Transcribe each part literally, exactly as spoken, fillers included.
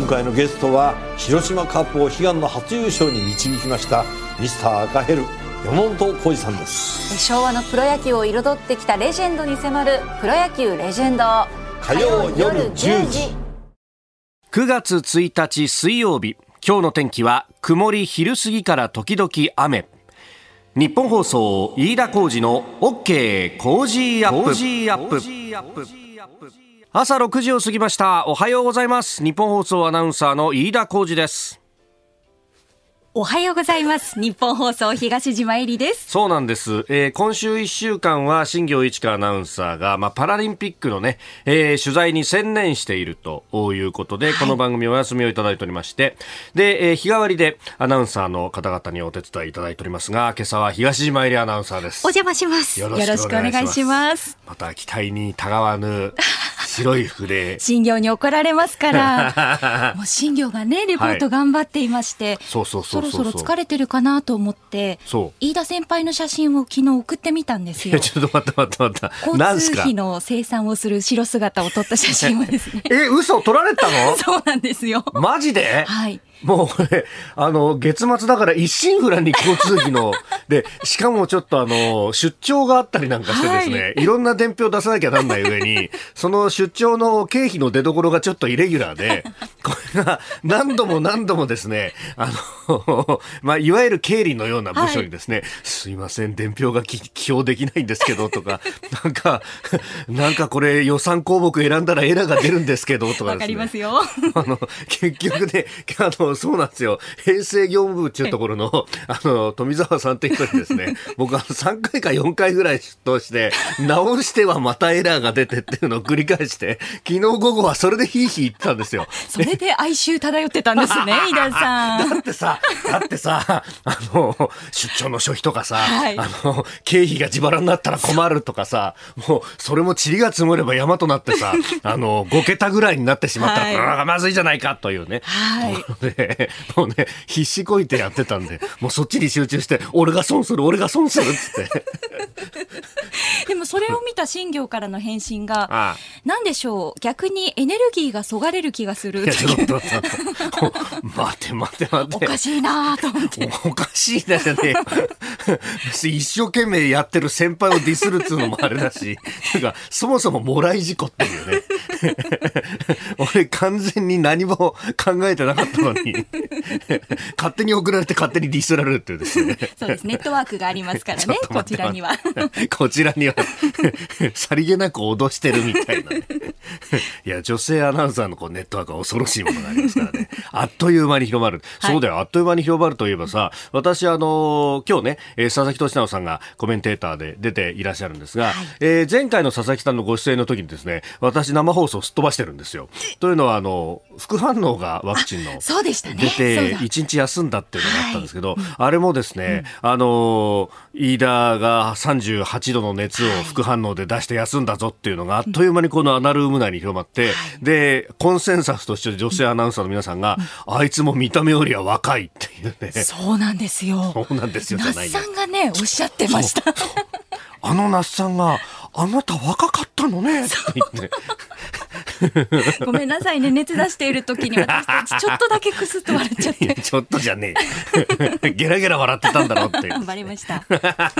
回のゲストは広島カップを悲願の初優勝に導きましたミスター赤ヘル山本浩二さんです。 昭和のプロ野球を彩ってきたレジェンドに迫るプロ野球レジェンド、 火曜夜じゅうじ。 くがつついたち水曜日、今日の天気は曇り、昼過ぎから時々雨。日本放送飯田浩司の OK コージーアップ。朝ろくじを過ぎました。おはようございます。日本放送アナウンサーの飯田浩司です。 おはようございます。日本放送東島えりです。 そうなんです、えー、今週いっしゅうかんは新業一華アナウンサーが、まあ、パラリンピックのね、えー、取材に専念しているということで、はい、この番組お休みをいただいておりまして、で、えー、日替わりでアナウンサーの方々にお手伝いいただいておりますが、今朝は東島えりアナウンサーです。 お邪魔します。よろしくお願いします。 また期待にたがわぬ白い服で新業に怒られますからもう新業がねレポート頑張っていまして、はい、 そうそうそうそうそろそろ疲れてるかなと思って飯田先輩の写真を昨日送ってみたんですよ。 いやちょっと待って待って待って交通費の生産をする後ろ姿を撮った写真をですねえ嘘撮られたの？ そうなんですよ。 マジで？ はい。 もうこれあの月末だから一心不乱に交通費のでしかもちょっとあの出張があったりなんかしてですね、はい、いろんな伝票出さなきゃなんない上にその出張の経費の出所がちょっとイレギュラーでこれが何度も何度もですねあの、まあ、いわゆる経理のような部署にですね、はい、すいません伝票が記表できないんですけどとかなんかなんかこれ予算項目選んだらエラーが出るんですけどとかですね。 わかりますよ。 あの結局ねあのそうなんですよ。平成業務部っていうところの、あの、富澤さんって人にですね、僕はさんかいかよんかいぐらい出頭して、直してはまたエラーが出てっていうのを繰り返して、昨日午後はそれでヒーヒー言ってたんですよ。 それで哀愁漂ってたんですね、飯田さん。 だってさ、だってさ、あの、出張の諸費とかさ、はい、あの、経費が自腹になったら困るとかさ、もう、それも塵が積もれば山となってさ、あの、ごけたぐらいになってしまったら、はい、まずいじゃないかというね。 はい。 もうね必死こいてやってたんでもうそっちに集中して俺が損する俺が損するっつってでもそれを見た新業からの返信がああ何でしょう逆にエネルギーがそがれる気がする。いやちょっと待て待て待ておかしいなと思っておかしいなじゃねえ一生懸命やってる先輩をディスるっつうのもあれだしなんかそもそももらい事故っていうね俺完全に何も考えてなかったのに勝手に送られて勝手にディスられるっていうですね。 そうですネットワークがありますからねこちらにはこちらにはさりげなく脅してるみたいな、ね、いや女性アナウンサーのこうネットワークは恐ろしいものがありますからねあっという間に広まる、はい、そうだよあっという間に広まるといえばさ私あの今日ね、えー、佐々木俊直さんがコメンテーターで出ていらっしゃるんですが、はいえー、前回の佐々木さんのご出演の時にですね私生放送をすっ飛ばしてるんですよ。というのはあの副反応がワクチンのそうでしたね出ていちにち休んだっていうのがあったんですけど、はい、あれもですね、うん、あの飯田がさんじゅうはちどの熱を副反応で出して休んだぞっていうのがあっという間にこのアナルーム内に広まって、はい、でコンセンサスとして女性アナウンサーの皆さんが、うん、あいつも見た目よりは若いっていうね。 そうなんですよそうなんですよじゃないよ那須さんがねおっしゃってましたあの那須さんがあなた若かったのねって言ってごめんなさいね熱出している時に私たちちょっとだけクスッと笑っちゃってちょっとじゃねえゲラゲラ笑ってたんだろうってバレました、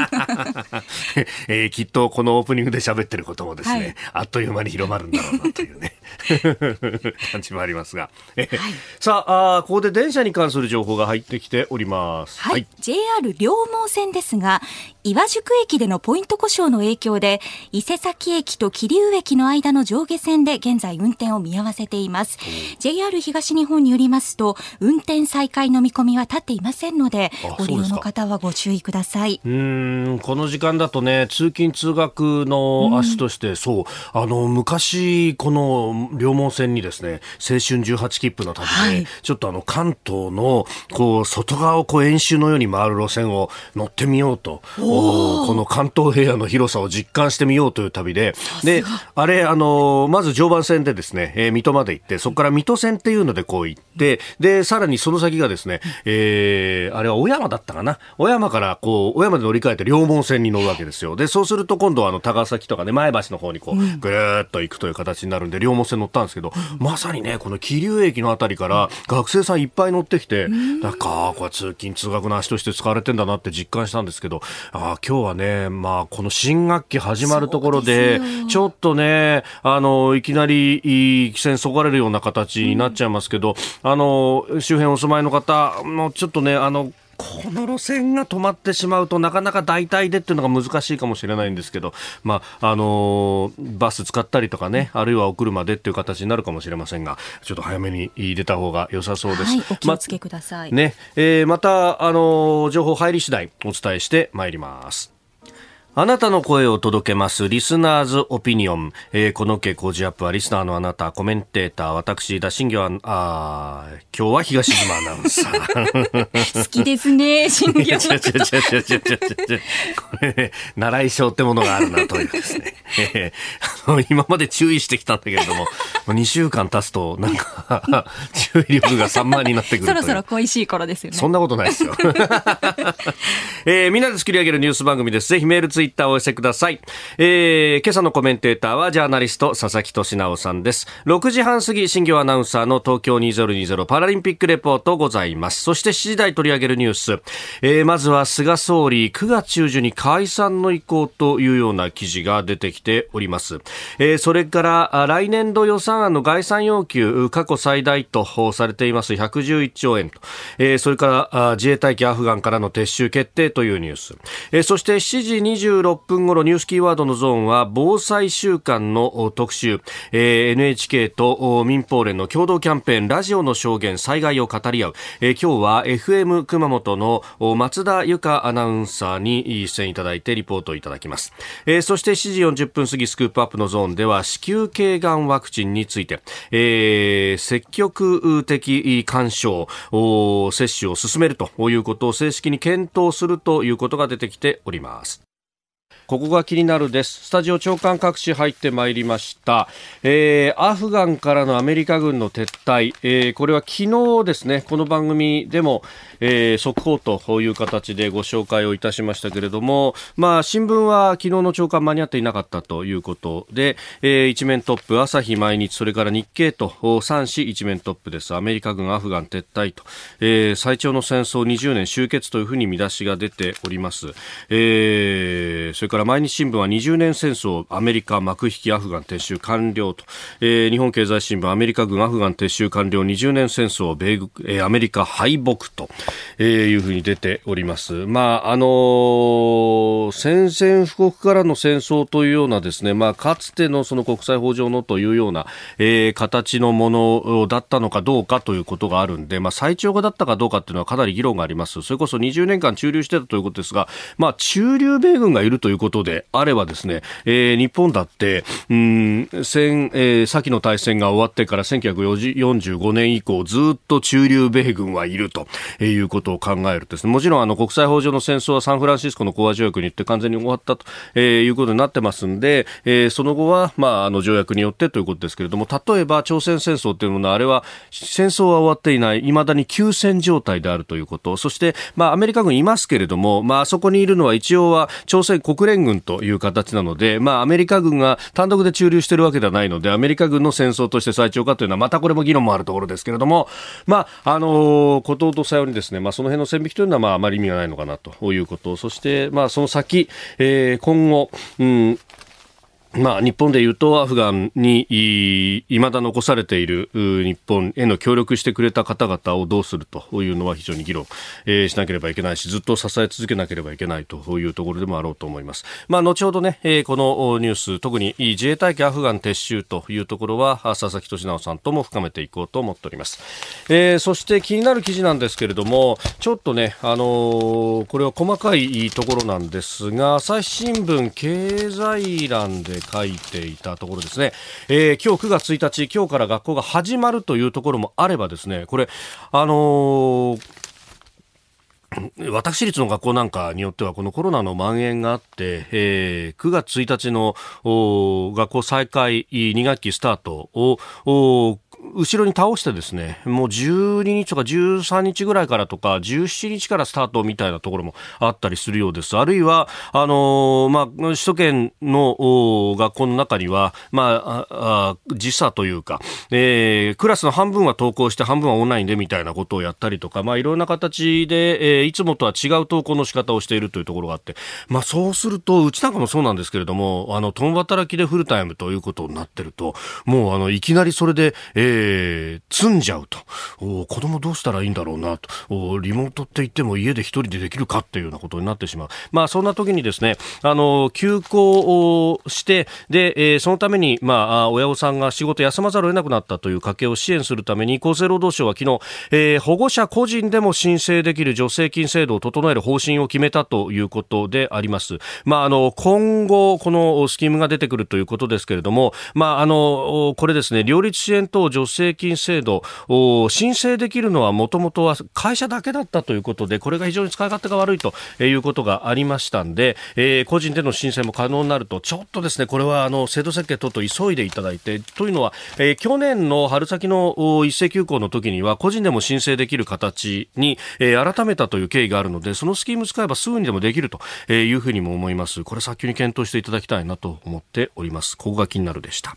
えー、きっとこのオープニングで喋ってることもですね、はい、あっという間に広まるんだろうなというね感じもありますが、えーはい、さあ、あここで電車に関する情報が入ってきております、 はいはい、ジェイアール 両毛線ですが岩宿駅でのポイント故障の影響で伊勢崎駅と桐生駅の間の上下線で現在運転を見合わせています。 ジェイアール 東日本によりますと運転再開の見込みは立っていませんのでご利用の方はご注意ください。 うーんこの時間だとね通勤通学の足として、うん、そうあの昔この両毛線にですね青春じゅうはち切符の旅で、はい、ちょっとあの関東のこう外側をこう演習のように回る路線を乗ってみようとこの関東平野の広さを実感してみようという旅でであれあのまず常磐線でですね、えー、水戸まで行ってそこから水戸線っていうのでこう行っで、で、さらにその先がですね、えー、あれは小山だったかな。小山から、こう、小山で乗り換えて両門線に乗るわけですよ。で、そうすると今度はあの、高崎とかね、前橋の方にこう、ぐるーっと行くという形になるんで、両門線乗ったんですけど、まさにね、この桐生駅のあたりから学生さんいっぱい乗ってきて、なんか、これ通勤通学の足として使われてんだなって実感したんですけど、あ今日はね、まあ、この新学期始まるところで、ちょっとね、あの、いきなり、規制にそがれるような形になっちゃいますけど、あの周辺お住まいの方もちょっとねあのこの路線が止まってしまうとなかなか代替でっていうのが難しいかもしれないんですけど、まああのバス使ったりとかね、あるいはお車でっていう形になるかもしれませんが、ちょっと早めに出た方が良さそうです。 はい、お気をつけください。 ま、ねえー、またあの情報入り次第お伝えしてまいります。あなたの声を届けますリスナーズオピニオン、えー、この家工事アップはリスナーのあなた、コメンテーター私田新業はあ今日は東島アナウンサー好きですね新業。違う違う違う違う違うこれ、ね、習い性ってものがあるなというですね、えー、あの今まで注意してきたんだけれどもにしゅうかん経つとなんか注意力が散漫になってくるという。 そろそろ恋しい頃ですよね。 そんなことないですよ、えー、みんなで作り上げるニュース番組です。ぜひメールツイッターをお寄せください。えー、今朝のコメンテーターはジャーナリスト佐々木俊直さんです。ろくじはん過ぎ新業アナウンサーの東京にせんにじゅうパラリンピックレポートございます。そしてしちじ台取り上げるニュース、えー、まずは菅総理くがつ中旬に解散の意向というような記事が出てきております。えー、それから来年度予算案の概算要求過去最大とされていますひゃくじゅういっちょうえんと、えー、それから自衛隊機アフガンからの撤収決定というニュース、えー、そしてしちじにじゅうろっぷん頃ニュースキーワードのゾーンは防災週間の特集、えー、エヌエイチケー と民放連の共同キャンペーンラジオの証言災害を語り合う、えー、今日は エフエム 熊本の松田由香アナウンサーに出演いただいてリポートをいただきます。えー、そしてしちじよんじゅっぷん過ぎスクープアップのゾーンでは子宮頸がんワクチンについて、えー、積極的勧奨接種を進めるということを正式に検討するということが出てきております。ここが気になるです。スタジオ長官各紙入ってまいりました。えー、アフガンからのアメリカ軍の撤退、えー、これは昨日ですね、この番組でも、えー、速報という形でご紹介をいたしましたけれども、まあ新聞は昨日の朝刊間に合っていなかったということで、えー、一面トップ朝日毎日それから日経とさん紙一面トップです。アメリカ軍アフガン撤退と、えー、最長の戦争にじゅうねん終結というふうに見出しが出ております。えー、それから毎日新聞はにじゅうねん戦争アメリカ幕引きアフガン撤収完了と、えー、日本経済新聞アメリカ軍アフガン撤収完了にじゅうねん戦争米軍、えー、アメリカ敗北と、えー、いうふうに出ております。まああのー、宣戦布告からの戦争というようなですね、まあ、かつてのその国際法上のというような、えー、形のものだったのかどうかということがあるんで、まあ、最長がだったかどうかというのはかなり議論があります。それこそにじゅうねんかん駐留してたということですが、まあ、駐留米軍がいるということであればですね、えー、日本だってうん戦、えー、先の大戦が終わってからせんきゅうひゃくよんじゅうごねん以降ずっと駐留米軍はいるということを考えるとですね、もちろんあの国際法上の戦争はサンフランシスコの講和条約によって完全に終わったと、えー、いうことになってますんで、えー、その後は、まあ、あの条約によってということですけれども、例えば朝鮮戦争というものはあれは戦争は終わっていない、未だに休戦状態であるということ、そして、まあ、アメリカ軍いますけれども、まあ、そこにいるのは一応は朝鮮国連軍という形なので、まあ、アメリカ軍が単独で駐留しているわけではないので、アメリカ軍の戦争として最長かというのはまたこれも議論もあるところですけれども、まあ、あのこととさようにですね、まあ、その辺の線引きというのはまああまり意味がないのかなということ、そして、まあ、その先、えー、今後、うんまあ、日本でいうとアフガンにいまだ残されている日本への協力してくれた方々をどうするというのは非常に議論、えー、しなければいけないし、ずっと支え続けなければいけないというところでもあろうと思います。まあ、後ほどね、えー、このニュース、特に自衛隊機アフガン撤収というところは佐々木俊直さんとも深めていこうと思っております。えー、そして気になる記事なんですけれども、ちょっとね、あのー、これは細かいところなんですが、朝日新聞経済欄で書いていたところですね、えー、今日くがつついたち、今日から学校が始まるというところもあればですね、これあのー私立の学校なんかによってはこのコロナの蔓延があって、えー、くがつついたちの学校再開に学期スタートを後ろに倒してですね、もうじゅうににちとかじゅうさんにちぐらいからとかじゅうしちにちからスタートみたいなところもあったりするようです。あるいはあのー、まあ首都圏の学校の中にはまあ、あ時差というか、えー、クラスの半分は登校して半分はオンラインでみたいなことをやったりとか、まあいろんな形で、えー、いつもとは違う登校の仕方をしているというところがあって、まあそうするとうちなんかもそうなんですけれども、あの共働きでフルタイムということになってると、もうあのいきなりそれで、えー、積んじゃうと、お子供どうしたらいいんだろうなと、おリモートって言っても家で一人でできるかっていうようなことになってしまう。まあそんな時にですね、あの休校をしてで、えー、そのためにまあ親御さんが仕事休まざるを得なくなったという家計を支援するために厚生労働省は昨日、えー、保護者個人でも申請できる助成金制度を整える方針を決めたということであります。まああの今後このスキームが出てくるということですけれども、まああのこれですね、両立支援等助成金制度申請できるのはもともとは会社だけだったということで、これが非常に使い勝手が悪いということがありましたんで、えー、個人での申請も可能になると、ちょっとですねこれはあの制度設計等々急いでいただいて、というのは、えー、去年の春先の一斉休校の時には個人でも申請できる形に、えー、改めたという経緯があるので、そのスキーム使えばすぐにでもできるというふうにも思います。これ早急に検討していただきたいなと思っております。ここが気になるでした。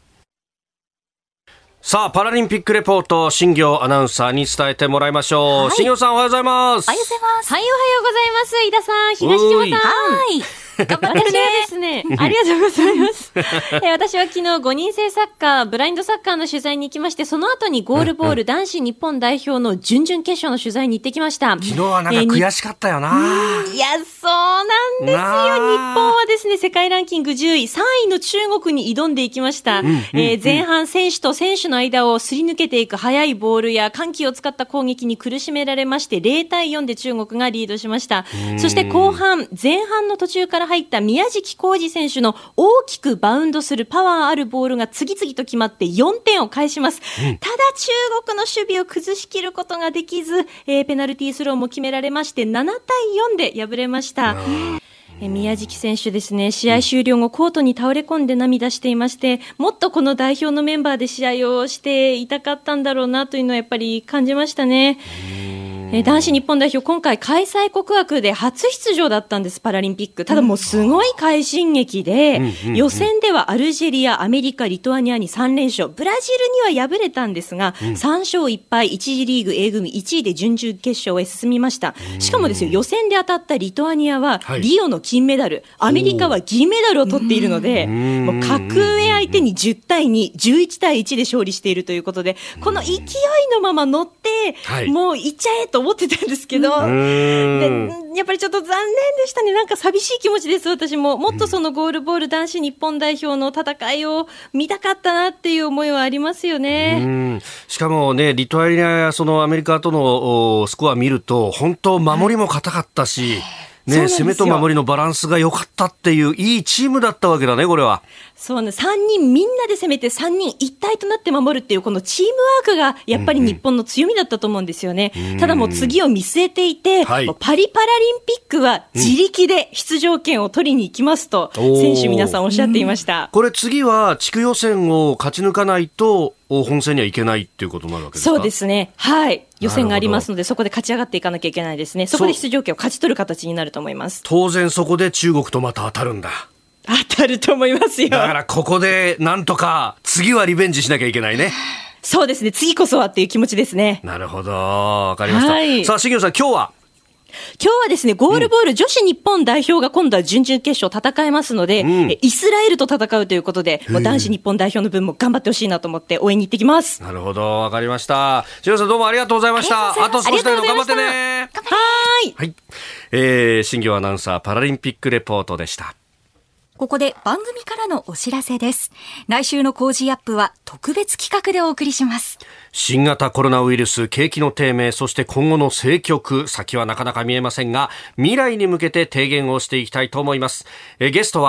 さあパラリンピックレポート、新業アナウンサーに伝えてもらいましょう。はい、新業さんおはようございます。 おはようございます。 はい、おはようございます。飯田さん、東島さん。はい頑張ってるね。私はですね、ありがとうございます。え私は昨日ごにん制サッカー、ブラインドサッカーの取材に行きまして、その後にゴールボール男子日本代表の準々決勝の取材に行ってきました。 昨日はなんか悔しかったよな。 えー、いや、そうなんですよ。日本はですね、世界ランキングじゅうい、さんいの中国に挑んでいきました。うんうんうん、えー、前半選手と選手の間をすり抜けていく速いボールや緩急を使った攻撃に苦しめられまして、ゼロたいよんで中国がリードしました。そして後半、前半の途中から入った宮食浩二選手の大きくバウンドするパワーあるボールが次々と決まってよんてんを返します。うん、ただ中国の守備を崩しきることができず、えー、ペナルティースローも決められましてななたいよんで敗れました。え宮食選手ですね、試合終了後コートに倒れ込んで涙していまして、もっとこの代表のメンバーで試合をしていたかったんだろうなというのはやっぱり感じましたね。え男子日本代表、今回開催国枠で初出場だったんです、パラリンピック。ただもうすごい快進撃で、うん、予選ではアルジェリア、アメリカ、リトアニアにさんれんしょう、ブラジルには敗れたんですが、うん、さんしょういっぱい、いち次リーグ A 組いちいで準々決勝へ進みました。しかもですよ、予選で当たったリトアニアはリオの金メダル、はい、アメリカは銀メダルを取っているので、もう格上相手にじゅったいに、じゅういちたいいちで勝利しているということで、この勢いのまま乗って、はい、もういっちゃえと思ってたんですけど、でやっぱりちょっと残念でしたね。なんか寂しい気持ちです。私ももっとそのゴールボール男子日本代表の戦いを見たかったなっていう思いはありますよね。 うんしかもね、リトアニアやそのアメリカとのスコア見ると本当守りも硬かったし、ね、攻めと守りのバランスが良かったっていういいチームだったわけだね、これは。 そうね、さんにんみんなで攻めてさんにん一体となって守るっていうこのチームワークがやっぱり日本の強みだったと思うんですよね。うんうん、ただもう次を見据えていて、はい、パリパラリンピックは自力で出場権を取りに行きますと、うん、選手皆さんおっしゃっていました。 これ次は地区予選を勝ち抜かないと本戦にはいけないっていうことになるわけですか？ そうですね。はい。予選がありますので、そこで勝ち上がっていかなきゃいけないですね。そこで出場権を勝ち取る形になると思います。 当然そこで中国とまた当たるんだ。 当たると思いますよ。 だからここでなんとか次はリベンジしなきゃいけないね。 そうですね。次こそはっていう気持ちですね。 なるほど。わかりました。はい、さあ、重野さん、今日は今日はですね、ゴールボール女子日本代表が今度は準々決勝戦えますので、うん、イスラエルと戦うということで、もう男子日本代表の分も頑張ってほしいなと思って応援に行ってきます。 なるほど、わかりました。重野さん、どうもありがとうございました。あと少しだけど頑張ってね。 はーい。 はい。えー、新業アナウンサーパラリンピックレポートでした。 ここで番組からのお知らせです。来週のコージーアップは特別企画でお送りします。 新型コロナウイルス、景気の低迷、そして今後の政局、先はなかなか見えませんが、未来に向けて提言をしていきたいと思います。えゲストは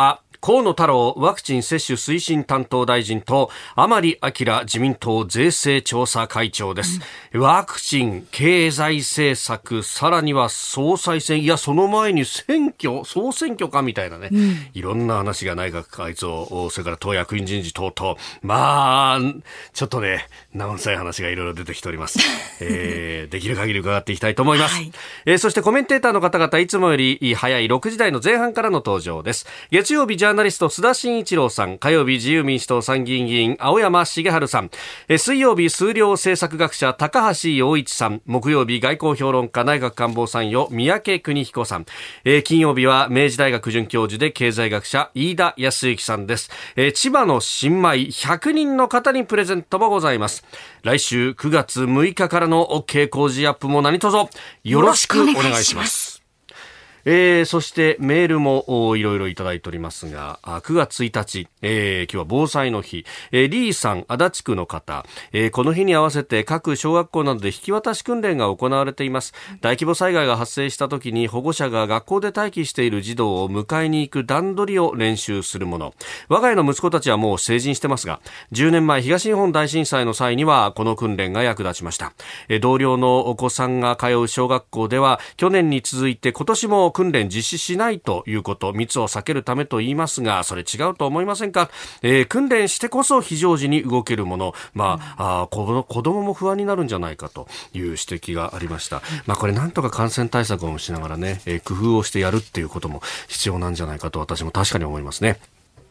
河野太郎ワクチン接種推進担当大臣と甘利明自民党税制調査会長です、うん、ワクチン、経済政策、さらには総裁選、いやその前に選挙、総選挙かみたいなね、うん、いろんな話が内閣改造、それから党役員人事等々、まあちょっとね生臭い話がいろいろ出てきております、えー、できる限り伺っていきたいと思います、はい、えー、そしてコメンテーターの方々いつもより早いろくじ台の前半からの登場です。月曜日ジャーナリスト須田慎一郎さん、火曜日自由民主党参議院議員青山茂春さん、え水曜日数量政策学者高橋洋一さん、木曜日外交評論家内閣官房参与三宅邦彦さん、えー、金曜日は明治大学准教授で経済学者飯田康之さんです。えー、千葉の新米ひゃくにんの方にプレゼントもございます。来週くがつむいかからの OK 工事アップも何卒よろしくお願いします。えー、そしてメールもいろいろいただいておりますが、くがつついたち、えー、今日は防災の日、えー、リーさん足立区の方、えー、この日に合わせて各小学校などで引き渡し訓練が行われています。大規模災害が発生した時に保護者が学校で待機している児童を迎えに行く段取りを練習するもの。我が家の息子たちはもう成人してますが、じゅうねんまえ東日本大震災の際にはこの訓練が役立ちました。えー、同僚のお子さんが通う小学校では去年に続いて今年も訓練実施しないということ、密を避けるためと言いますが、それ違うと思いませんか。えー、訓練してこそ非常時に動けるもの、まあ、あ子供も不安になるんじゃないかという指摘がありました。まあ、これなんとか感染対策をしながらね、えー、工夫をしてやるっていうことも必要なんじゃないかと私も確かに思いますね。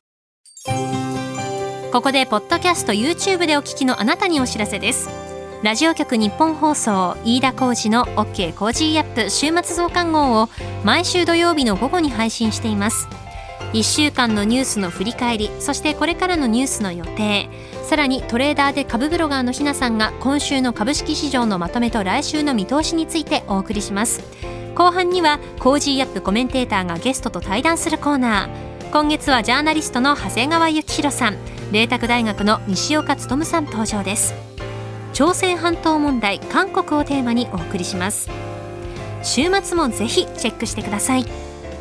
ここでポッドキャスト YouTube でお聞きのあなたにお知らせです。ラジオ局日本放送飯田浩司の OK コージーアップ週末増刊号を毎週土曜日の午後に配信しています。いっしゅうかんのニュースの振り返り、そしてこれからのニュースの予定、さらにトレーダーで株ブロガーのひなさんが今週の株式市場のまとめと来週の見通しについてお送りします。後半にはコージーアップコメンテーターがゲストと対談するコーナー。今月はジャーナリストの長谷川幸宏さん、麗澤大学の西岡努さん登場です。朝鮮半島問題、韓国をテーマにお送りします。週末もぜひチェックしてください。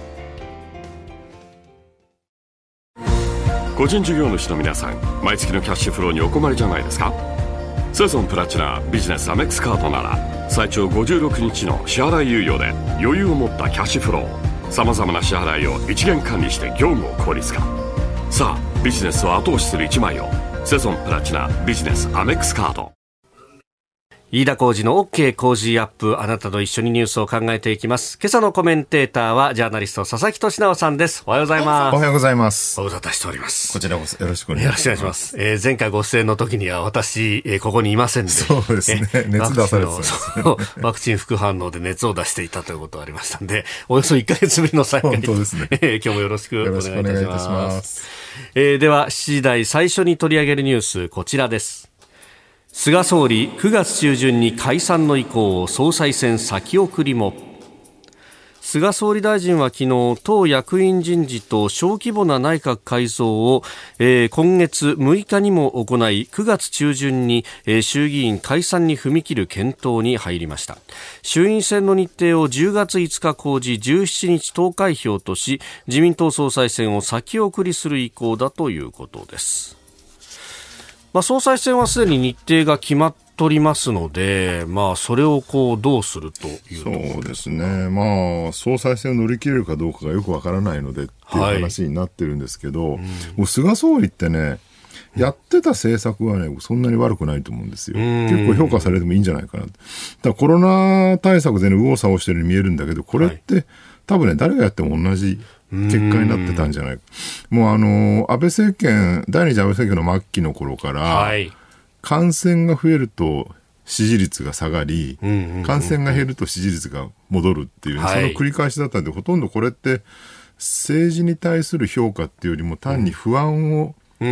個人事業主の皆さん、毎月のキャッシュフローにお困りじゃないですか。セゾンプラチナビジネスアメックスカードなら最長ごじゅうろくにちの支払い猶予で余裕を持ったキャッシュフロー、さまざまな支払いを一元管理して業務を効率化。さあビジネスを後押しする一枚を、セゾンプラチナビジネスアメックスカード。 飯田浩司の OK 工事アップ、あなたと一緒にニュースを考えていきます。今朝のコメンテーターはジャーナリスト佐々木俊直さんです。おはようございます。 おはようございます。 ご無沙汰しております。 こちらこそよろしくお願いします。 よろしくお願いします。えー、前回ご出演の時には私、えー、ここにいませんで、 そうですね、熱出されてたんですね。 ワクチン副反応で熱を出していたということがありましたので、およそいっかげつぶりの再会。 本当ですね。 えー、今日もよろしくお願いいたします。よろしくお願いいたします。えー、ではしちじ台最初に取り上げるニュース、こちらです。菅総理くがつ中旬に解散の意向を、総裁選先送りも。菅総理大臣は昨日、党役員人事と小規模な内閣改造を、えー、今月むいかにも行い、くがつ中旬に、えー、衆議院解散に踏み切る検討に入りました。衆院選の日程をじゅうがついつか公示、じゅうしちにち投開票とし、自民党総裁選を先送りする意向だということです。まあ、総裁選はすでに日程が決まっておりますので、まあ、それをこうどうするという。 そうですね、まあ、総裁選を乗り切れるかどうかがよくわからないのでっていう話になってるんですけど、はい、もう菅総理ってね、やってた政策はね、そんなに悪くないと思うんですよ。結構評価されてもいいんじゃないかな。だからコロナ対策での右往左往してるように見えるんだけど、これって、はい、多分ね、誰がやっても同じ結果になってたんじゃないか。もうあの安倍政権、第二次安倍政権の末期の頃から、はい、感染が増えると支持率が下がり、うんうんうん、感染が減ると支持率が戻るっていう、ね、はい、その繰り返しだったんで、ほとんどこれって政治に対する評価っていうよりも単に不安を、うん、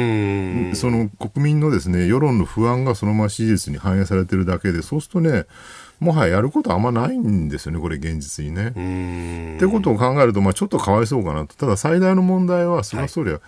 その国民のですね、世論の不安がそのまま支持率に反映されてるだけで、そうするとね、もはややることはあんまないんですよね、これ現実にね。ってことを考えると、まあ、ちょっとかわいそうかなと。ただ最大の問題は菅総理は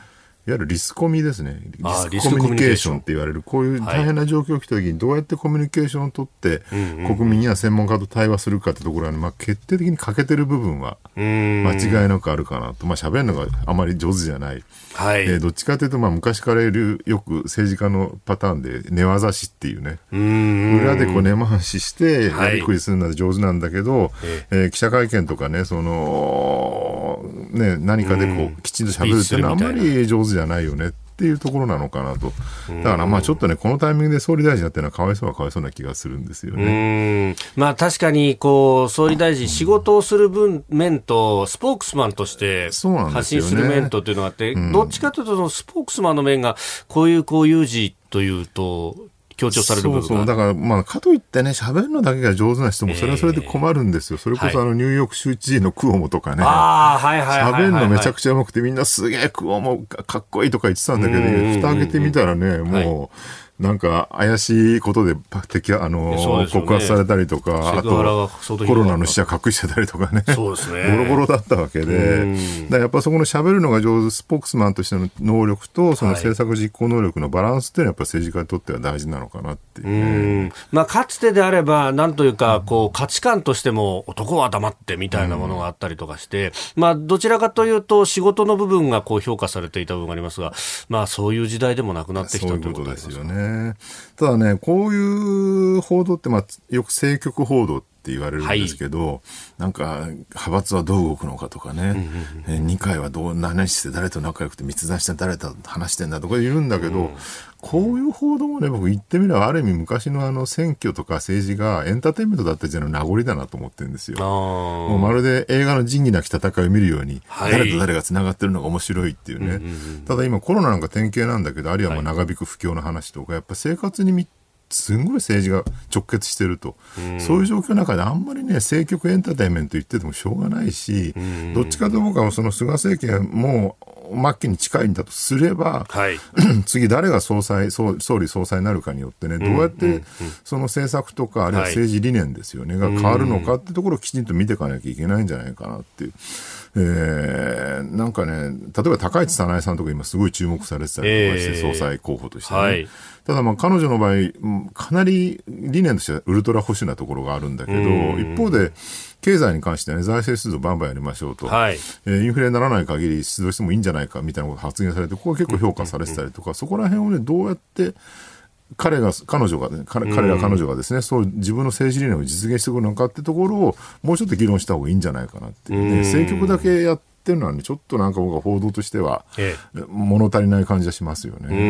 ゆるリスコミですね。リあスコミュニケーションって言われる、こういう大変な状況が来た時にどうやってコミュニケーションを取って、はい、国民や専門家と対話するかってところは、ね、まあ、決定的に欠けてる部分は間違いなくあるかなと。まあ、喋るのがあまり上手じゃない。はい、えー、どっちかというと、まあ、昔からいるよく政治家のパターンで寝技師っていうね、う裏でこう根回ししてやりくりするのは上手なんだけど、はい、えー、記者会見とかね、そのね、何かでこうきちんと喋るっていうのはあんまり上手じゃないよねっていうところなのかなと。だからまあちょっとね、このタイミングで総理大臣になってるのはかわいそうはかわいそうな気がするんですよね。 うん、まあ確かにこう総理大臣仕事をする分面とスポークスマンとして発信する面とっていうのがあって、ね、うん、どっちかというとそのスポークスマンの面がこういうこういう字というと強調される部分が。 そうそう。だから、まあ、かといってね、喋るのだけが上手な人も、それはそれで困るんですよ。えー、それこそ、あの、ニューヨーク州知事のクオモとかね。 ああ、はいはいはい、はい。 喋るのめちゃくちゃ上手くて、みんなすげえクオモかっこいいとか言ってたんだけど、蓋開けてみたらね、もう、はい、なんか怪しいことで敵あの、ね、告発されたりとか、あとコロナの死者隠してたりとかね、そうですね、ボロボロだったわけで、だからやっぱそこの喋るのが上手、スポークスマンとしての能力とその政策実行能力のバランスっていうのはやっぱ政治家にとっては大事なのかなっていう、ね、 うん、まあ、かつてであればなんというかこう価値観としても男は黙ってみたいなものがあったりとかして、うん、まあ、どちらかというと仕事の部分がこう評価されていた部分がありますが、まあ、そういう時代でもなくなってきたということですよね。 ただね、こういう報道って、まあ、よく政局報道って言われるんですけど、はい、なんか派閥はどう動くのかとかね、うんうんうん、え二階はどう何して誰と仲良くて密談して誰と話してんだとか言うんだけど、うん、こういう報道もね、僕言ってみればある意味昔のあの選挙とか政治がエンターテインメントだった時代の名残だなと思ってるんですよ。もうまるで映画の仁義なき戦いを見るように、はい、誰と誰がつながってるのが面白いっていうね、うんうんうん、ただ今コロナなんか典型なんだけど、あるいはまあ長引く不況の話とか、やっぱ生活にみすごい政治が直結してると、うん、そういう状況の中であんまりね政局エンターテインメント言っててもしょうがないし、うん、どっちかと僕はその菅政権も末期に近いんだとすれば、はい、次誰が総裁 総, 総理総裁になるかによってね、どうやってその政策とかあるいは政治理念ですよね、はい、が変わるのかってところをきちんと見ていかなきゃいけないんじゃないかなっていう。えー、なんかね、例えば高市早苗さんとか今すごい注目されてたりとかして、えー、総裁候補としてね、はい、ただまあ彼女の場合かなり理念としてはウルトラ保守なところがあるんだけど、一方で経済に関しては、ね、財政出動バンバンやりましょうと、はい、えー、インフレにならない限り出動してもいいんじゃないかみたいなことが発言されて、ここは結構評価されてたりとか、うんうんうん、そこら辺をねどうやって彼が彼女が、ね、彼ら彼女がですね、そう自分の政治理念を実現してくるのかってところをもうちょっと議論した方がいいんじゃないかなっていうね、政局だけやってるのはね、ちょっとなんか僕は報道としては、ええ、物足りない感じがしますよね。 うん、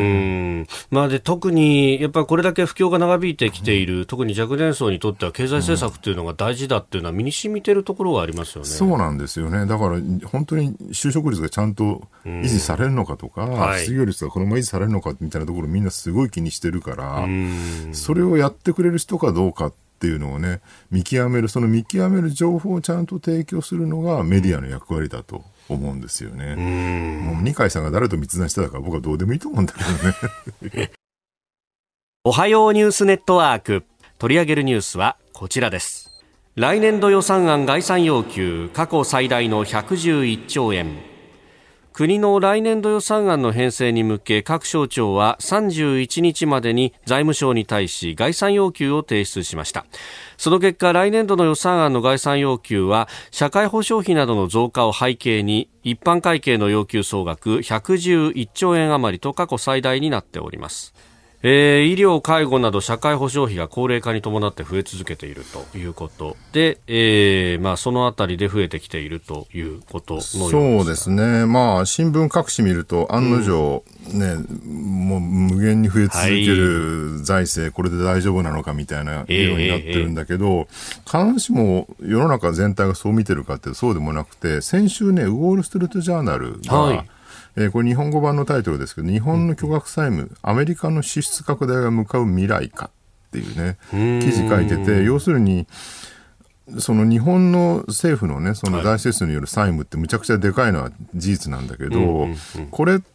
まあ、で特にやっぱりこれだけ不況が長引いてきている、うん、特に若年層にとっては経済政策というのが大事だっていうのは身に染みてるところがありますよね。 そうなんですよね。だから本当に就職率がちゃんと維持されるのかとか、うん、はい、失業率がこのまま維持されるのかみたいなところみんなすごい気にしてるから、うん、それをやってくれる人かどうかっていうのをね見極める、その見極める情報をちゃんと提供するのがメディアの役割だと思うんですよね。うん、もう二階さんが誰と密談してたから僕はどうでもいいと思うんだけどね。 おはようニュースネットワーク、取り上げるニュースはこちらです。来年度予算案概算要求過去最大のひゃくじゅういっちょうえん。国の来年度予算案の編成に向け各省庁はさんじゅういちにちまでに財務省に対し概算要求を提出しました。その結果、来年度の予算案の概算要求は社会保障費などの増加を背景に一般会計の要求総額ひゃくじゅういっちょうえん余りと過去最大になっております。えー、医療介護など社会保障費が高齢化に伴って増え続けているということで、えーまあ、そのあたりで増えてきているということのようです。 そうですね、まあ、新聞各紙見ると案の定、うんね、もう無限に増え続ける財政、はい、これで大丈夫なのかみたいな議論になってるんだけど、えーえー、必ずしも世の中全体がそう見てるかってそうでもなくて、先週ねウォール・ストリート・ジャーナルが、はい、えー、これ日本語版のタイトルですけど、日本の巨額債務、うん、アメリカの支出拡大が向かう未来かっていうね記事書いてて、要するにその日本の政府のねその大施設による債務ってむちゃくちゃでかいのは事実なんだけど、はい、これ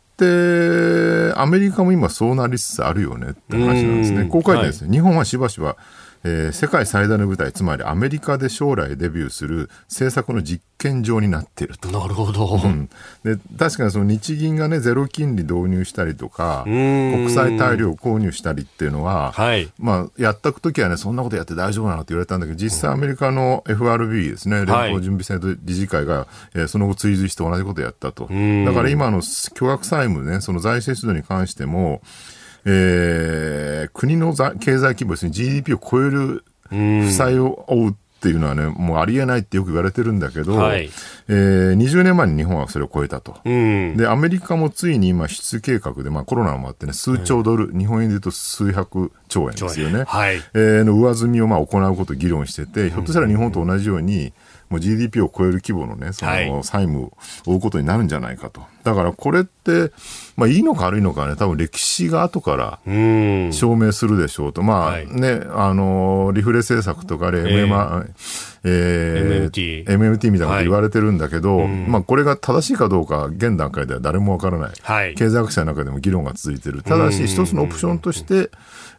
ってアメリカも今そうなりつつあるよねって話なんですね。こう書いてあるんですね、はい、日本はしばしばえー、世界最大の舞台、つまりアメリカで将来デビューする政策の実験場になっていると。 なるほど、 うん、で確かにその日銀が、ね、ゼロ金利導入したりとか国債大量購入したりっていうのは、はい、まあ、やった時は、ね、そんなことやって大丈夫なのって言われたんだけど、実際アメリカの エフアールビー ですね、連邦準備制度理事会が、えー、その後追随して同じことをやったと。だから今の巨額債務ね、その財政出動に関しても、えー、国の経済規模ですね、ジーディーピー を超える負債を負うっていうのはね、もうありえないってよく言われてるんだけど、はい、えー、にじゅうねんまえに日本はそれを超えたと。うん、で、アメリカもついに今、支出計画で、まあコロナもあってね、数兆ドル、うん、日本円で言うと数百兆円ですよね。はい、えー、の上積みをまあ行うことを議論してて、ひょっとしたら日本と同じように、もう ジーディーピー を超える規模のね、その債務を負うことになるんじゃないかと。だからこれって、まあいいのか悪いのかね、多分歴史が後から証明するでしょうと。まあね、あの、リフレ政策とかあれ、エムエムアール、えー、エムエムティー。エムエムティー みたいなこと言われてるんだけど、はい、まあこれが正しいかどうか、現段階では誰もわからない。はい、経済学者の中でも議論が続いている。ただし、一つのオプションとして、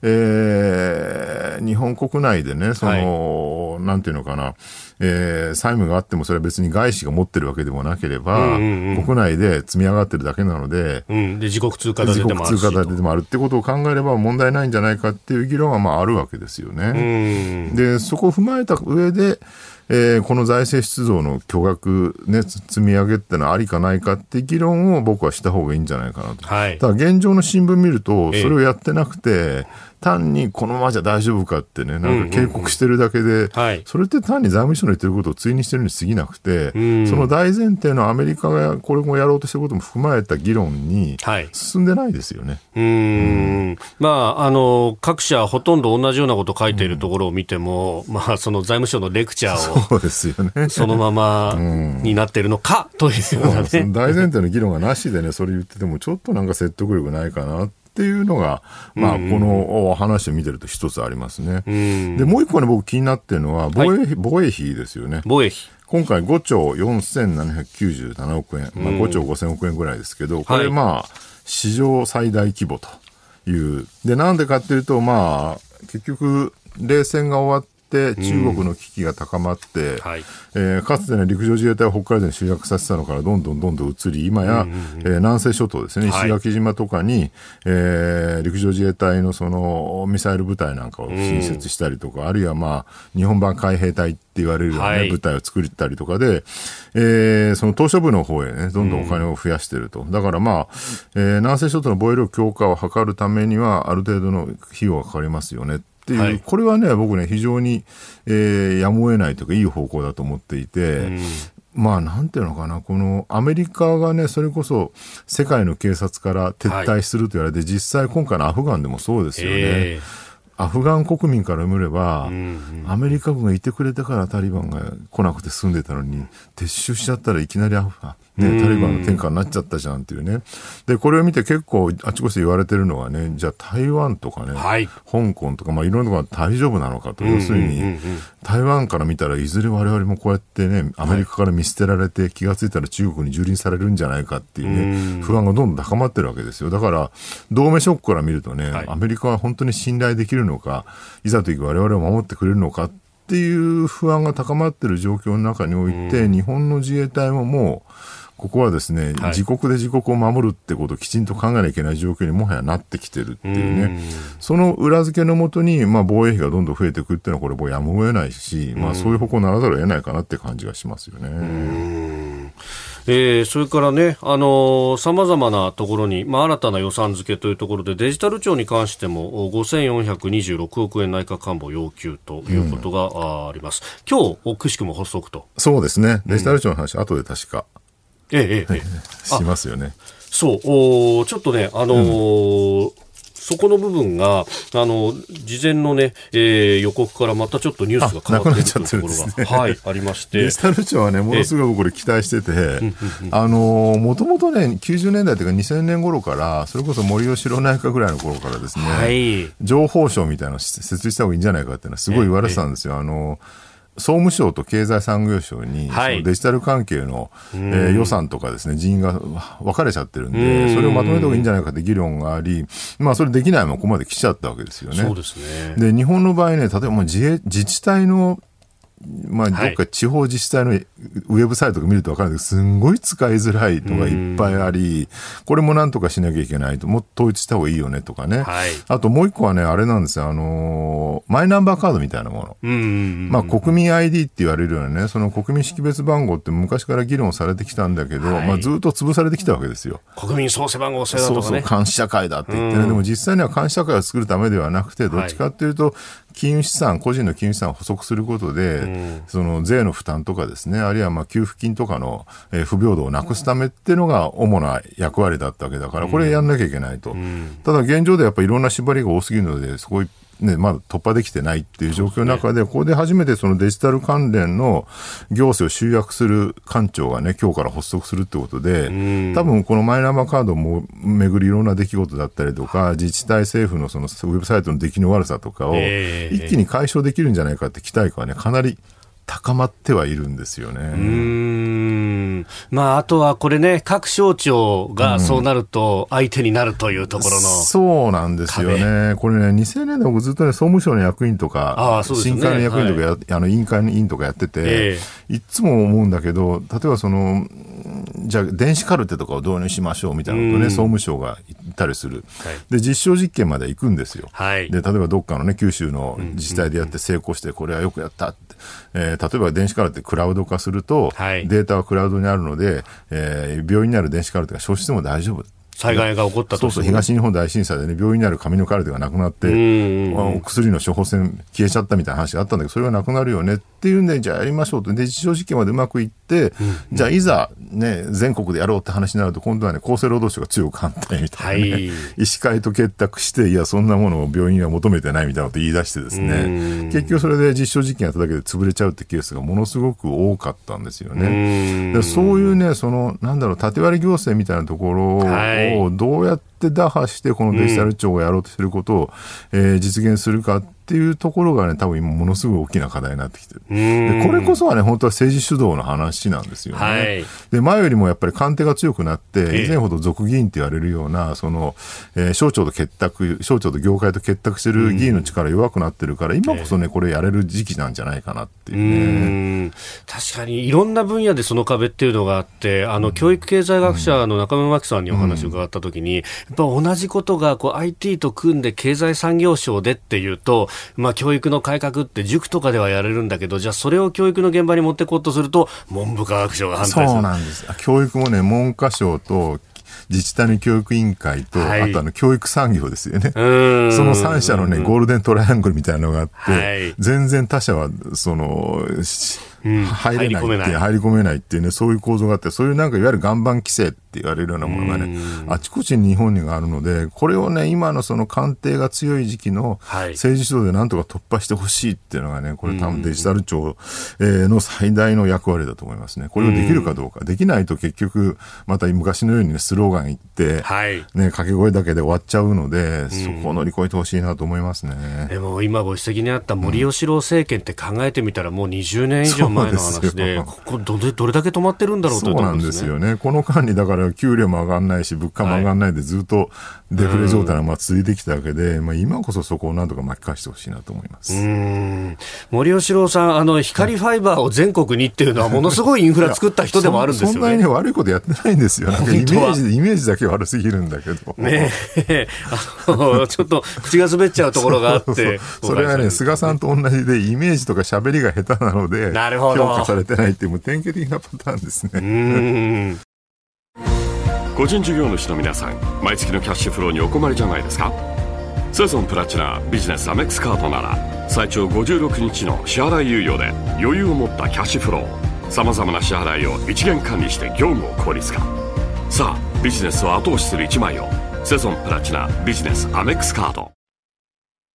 えー、日本国内でね、その、はい、なんていうのかな、えー、債務があってもそれは別に外資が持ってるわけでもなければ、うんうんうん、国内で積み上がってるだけなので、 うん、で自国通貨建てでもあるし、 自国通貨建てでもあるってことを考えれば問題ないんじゃないかっていう議論はまああるわけですよね。うん、で、そこを踏まえた上で、えー、この財政出動の巨額、ね、積み上げってのはありかないかって議論を僕はした方がいいんじゃないかなと。はい、ただ現状の新聞見るとそれをやってなくて、ええ、単にこのままじゃ大丈夫かってね、なんか警告してるだけで、うんうんうん、はい、それって単に財務省の言ってることを追認してるに過ぎなくて、うん、その大前提のアメリカがこれもやろうとしてることも踏まえた議論に進んでないですよね。 はい、うーん、うん、まあ、あの、各社ほとんど同じようなことを書いているところを見ても、うん、まあ、その財務省のレクチャーを、 そうですよね。 そのままになっているのか、というようなね。 そう、大前提の議論がなしでね、それ言っててもちょっとなんか説得力ないかなっていうのが、まあ、この話を見てると一つありますね。で、もう一個ね、僕気になってるのは防衛、はい、防衛費ですよね。 防衛費。 今回ごちょうよんせんななひゃくきゅうじゅうななおくえん、まあ、ごちょうごせんおくえんぐらいですけど、これまあ、史上最大規模という。で、なんでかっていうと、まあ、結局、冷戦が終わって、中国の危機が高まって、うん、はい、えー、かつて、ね、陸上自衛隊を北海道に集約させたのからどんどんどんどん移り、今や、うんうんうん、えー、南西諸島ですね、石垣島とかに、はい、えー、陸上自衛隊のそのミサイル部隊なんかを新設したりとか、うん、あるいは、まあ、日本版海兵隊って言われるような、ね、はい、部隊を作ったりとかで、えー、その島しょ部の方へね、どんどんお金を増やしていると。うん、だからまあ、えー、南西諸島の防衛力強化を図るためには、ある程度の費用がかかりますよね。っていう、はい、これはね、僕ね、非常に、えー、やむを得ないというか、いい方向だと思っていて、うん、まあ、なんていうのかな、このアメリカがね、それこそ世界の警察から撤退すると言われて、はい、実際今回のアフガンでもそうですよね。えーアフガン国民から見れば、うんうん、アメリカ軍がいてくれたからタリバンが来なくて済んでたのに、撤収しちゃったらいきなりアフガン、ね、タリバンの天下になっちゃったじゃんっていうね。で、これを見て結構あちこちで言われてるのはね、じゃあ台湾とかね、はい、香港とか、まあいろんなところが大丈夫なのかと。要するに、台湾から見たらいずれ我々もこうやってね、アメリカから見捨てられて、気がついたら中国に蹂躙されるんじゃないかっていうね、不安がどんどん高まってるわけですよ。だから、同盟諸国から見るとね、はい、アメリカは本当に信頼できるのか、いざという時我々を守ってくれるのかっていう不安が高まっている状況の中において、日本の自衛隊ももうここはですね、はい、自国で自国を守るってことをきちんと考えなきゃいけない状況にもはやなってきてるっていうね、その裏付けのもとに、まあ、防衛費がどんどん増えていくっていうのはこれもうやむを得ないし、まあ、そういう方向にならざるを得ないかなって感じがしますよね。うんえー、それからね、あのー、様々なところに、まあ、新たな予算付けというところでデジタル庁に関してもごせんよんひゃくにじゅうろくおくえん内閣官房要求ということが、うん、あります。今日くしくも発足と。 そうですね。デジタル庁の話、うん、後で確か、 ええええ、 しますよね。 そうおちょっとね、あのーうんそこの部分が、あの、事前のね、えー、予告からまたちょっとニュースが変わっているというところが、ね、はい、ありまして。 デジタル庁はね、ものすごくこれ期待してて、あの、もともとね、きゅうじゅうねんだいというかにせんねん頃から、それこそ森喜朗内閣ぐらいの頃からですね、はい、情報省みたいなのを設立した方がいいんじゃないかっていうのはすごい言われてたんですよ。あの、 総務省と経済産業省に、はい、そのデジタル関係の、えー、予算とかですね、人員が分かれちゃってるんで、それをまとめた方がいいんじゃないかって議論があり、まあ、それできないままここまで来ちゃったわけですよね。 そうですね。 で、日本の場合ね、例えばもう 自衛、自治体のまあ、どっか地方自治体のウェブサイトとか見ると分かるんですけど、すんごい使いづらいのがいっぱいあり、これもなんとかしなきゃいけないと、もっと統一した方がいいよねとかね。はい、あともう一個はね、あれなんですよ、あのー、マイナンバーカードみたいなもの。うんうんうん、まあ、国民 アイディー って言われるようなね、その国民識別番号って昔から議論されてきたんだけど、はい、まあ、ずっと潰されてきたわけですよ。 国民創生番号制だとかね。 そうそう、監視社会だって言ってね。でも実際には監視社会を作るためではなくて、どっちかっていうと、金融資産、個人の金融資産を補足することで、うん、その税の負担とかですね、あるいはまあ給付金とかの、えー、不平等をなくすためっていうのが主な役割だったわけだから、これやんなきゃいけないと。うん、ただ現状でやっぱりいろんな縛りが多すぎるので、そこね、まだ突破できてないっていう状況の中で、ここで初めてそのデジタル関連の行政を集約する官庁がね、今日から発足するってことで、多分このマイナンバーカードも巡りいろんな出来事だったりとか、自治体政府のそのウェブサイトの出来の悪さとかを一気に解消できるんじゃないかって期待感はね、かなり高まってはいるんですよね。うーん、まあ、あとはこれね、各省庁がそうなると相手になるというところの、うん、 そうなんですよね。これね、にせんねんだい僕ずっとね、総務省の役員とか、ね、審議会の役員とかや、はい、あの委員会の委員とかやってて、えー、いつも思うんだけど、例えばその、じゃあ電子カルテとかを導入しましょうみたいなことね、総務省が言ったりする。はい、で、実証実験まで行くんですよ。はい、で、例えばどっかのね、九州の自治体でやって成功して、これはよくやったって。えー、例えば電子カルテクラウド化すると、はい、データはクラウドにあるので、えー、病院にある電子カルテが消失しても大丈夫。 災害が起こったと。 そうそう、東日本大震災でね、病院にある紙のカルテがなくなって、お薬の処方箋消えちゃったみたいな話があったんだけど、それがなくなるよねっていうんで、じゃあやりましょうと。で、実証実験までうまくいって、うん、じゃあいざね、全国でやろうって話になると、今度はね、厚生労働省が強く反対みたいなね、はい、医師会と結託して、いや、そんなものを病院は求めてないみたいなことを言い出してですね、結局それで実証実験やっただけで潰れちゃうってケースがものすごく多かったんですよね。で、そういうね、その、なんだろう、縦割り行政みたいなところをどうやって打破してこのデジタル庁がやろうとしていることを、うんえー、実現するかっていうところがね、多分今ものすごい大きな課題になってきてる。で、これこそはね、本当は政治主導の話なんですよね。はい、で、前よりもやっぱり官邸が強くなって、以前ほど属議員って言われるような、その、えー、省庁と結託、省庁と業界と結託してる議員の力弱くなってるから、今こそね、これやれる時期なんじゃないかなっていうね。 うん確かにいろんな分野でその壁っていうのがあって、あの、教育経済学者の中村真紀さんにお話を伺ったときに、やっぱ同じことがこう アイティー と組んで経済産業省でっていうと、まあ、教育の改革って塾とかではやれるんだけど、じゃあそれを教育の現場に持っていこうとすると文部科学省が反対する。 そうなんです。教育もね、文科省と自治体の教育委員会と、はい、あとあの教育産業ですよね。その三社のね、ゴールデントライアングルみたいなのがあって、はい、全然他社はそのうん、入れないって、入り込めないっていうね、そういう構造があって、そういうなんかいわゆる岩盤規制って言われるようなものがね、あちこちに日本にがあるので、これをね、今のその官邸が強い時期の政治主導でなんとか突破してほしいっていうのがね、これ多分デジタル庁の最大の役割だと思いますね。これをできるかどうか。できないと結局、また昔のようにね、スローガン言って、ね、掛け声だけで終わっちゃうので、そこを乗り越えてほしいなと思いますね。 でも今ご指摘にあった森喜朗政権って考えてみたらもうにじゅうねん以上前の話で、ここ ど, れどれだけ止まってるんだろうというところですね。 そうなんですよね。この間にだから給料も上がらないし物価も上がらないでずっとデフレ状態がまあ続いてきたわけで、まあ、今こそそこをなんとか巻き返してほしいなと思います。 うーん森喜朗さん、あの光ファイバーを全国にっていうのはものすごいインフラ作った人でもあるんですよね。 そ, そんなに、ね、悪いことやってないんですよ。なんかイメージイメージだけ悪すぎるんだけどねえあのちょっと口が滑っちゃうところがあってそうそうそれはね、菅さんと同じでイメージとか喋りが下手なのでなるほど評価されてないっていうもう典型的なパターンですね。うーん個人事業主の皆さん、毎月のキャッシュフローにお困りじゃないですか。セゾンプラチナビジネスアメックスカードなら最長ごじゅうろくにちの支払い猶予で余裕を持ったキャッシュフロー、さまざまな支払いを一元管理して業務を効率化。さあビジネスを後押しするいちまいをセゾンプラチナビジネスアメックスカード。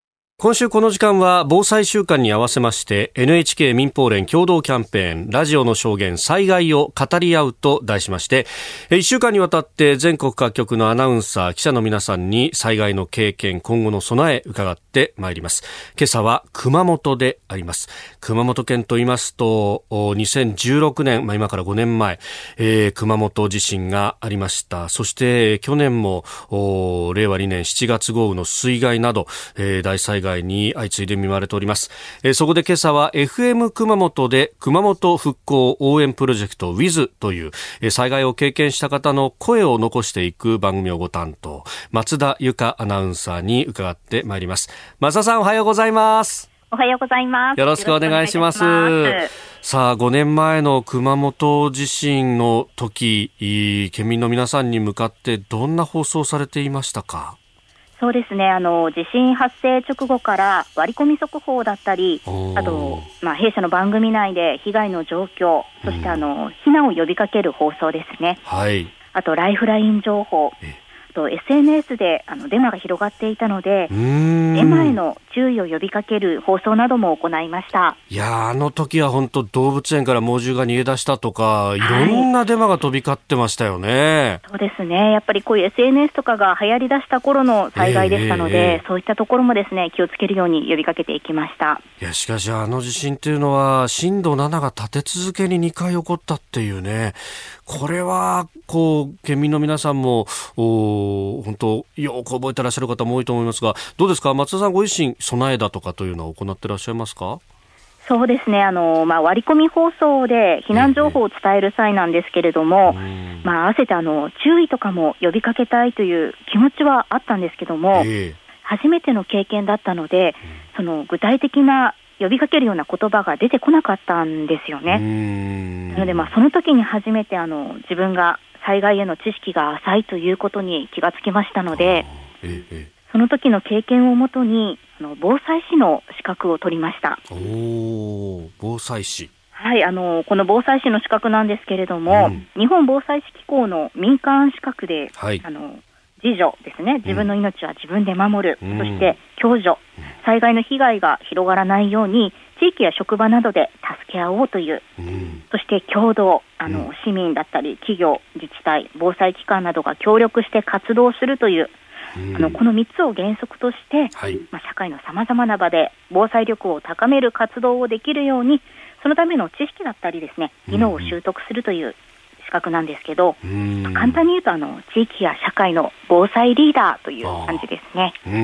今週この時間は防災週間に合わせまして エヌエイチケー 民放連共同キャンペーンラジオの証言災害を語り合うと題しましていっしゅうかんにわたって全国各局のアナウンサー記者の皆さんに災害の経験今後の備え伺ってまいります。今朝は熊本であります。熊本県と言いますとにせんじゅうろくねん、まあ、今からごねんまえ、えー、熊本地震がありました。そして去年もれいわにねんしちがつ豪雨の水害など、えー、大災害に相次いで見舞われております。えー、そこで今朝は エフエム 熊本で熊本復興応援プロジェクト ウィズ という、えー、災害を経験した方の声を残していく番組をご担当松田由香アナウンサーに伺ってまいります。松田さんおはようございます。 おはようございます。 よろしくお願いします。さあごねんまえの熊本地震の時県民の皆さんに向かってどんな放送されていましたか？ そうですね、あの地震発生直後から割り込み速報だったりあと、まあ、弊社の番組内で被害の状況そしてあの、うん、避難を呼びかける放送ですね、はい、あとライフライン情報と エスエヌエス であのデマが広がっていたのでデマへの注意を呼びかける放送なども行いました。 いやあの時は本当動物園から猛獣が逃げ出したとかいろんなデマが飛び交ってましたよね、 はい、そうですね、やっぱりこういう エスエヌエス とかが流行り出した頃の災害でしたので、えーえー、そういったところもですね気をつけるように呼びかけていきました。 いやしかしあの地震っていうのは震度ななが立て続けににかい起こったっていうね、これはこう県民の皆さんも本当よく覚えてらっしゃる方も多いと思いますが、どうですか松田さんご自身備えだとかというのは行ってらっしゃいますか？ そうですね、あの、まあ、割り込み放送で避難情報を伝える際なんですけれども、えーまあ、合わせてあの注意とかも呼びかけたいという気持ちはあったんですけども、えー、初めての経験だったので、うん、その具体的な呼びかけるような言葉が出てこなかったんですよね。なので、まあ、その時に初めてあの自分が災害への知識が浅いということに気がつきましたので、ええ、その時の経験をもとにあの防災士の資格を取りました。 おー、防災士。 はい、あのこの防災士の資格なんですけれども、うん、日本防災士機構の民間資格で、はい、あの自助ですね、自分の命は自分で守る、うん、そして共助、災害の被害が広がらないように地域や職場などで助け合おうという、うん、そして共同あの、うん、市民だったり企業、自治体、防災機関などが協力して活動するという、うん、あのこのみっつを原則として、はい、まあ、社会のさまざまな場で防災力を高める活動をできるようにそのための知識だったりですね、技能を習得するという資格なんですけど、うん、簡単に言うとあの地域や社会の防災リーダーという感じですね。 うん、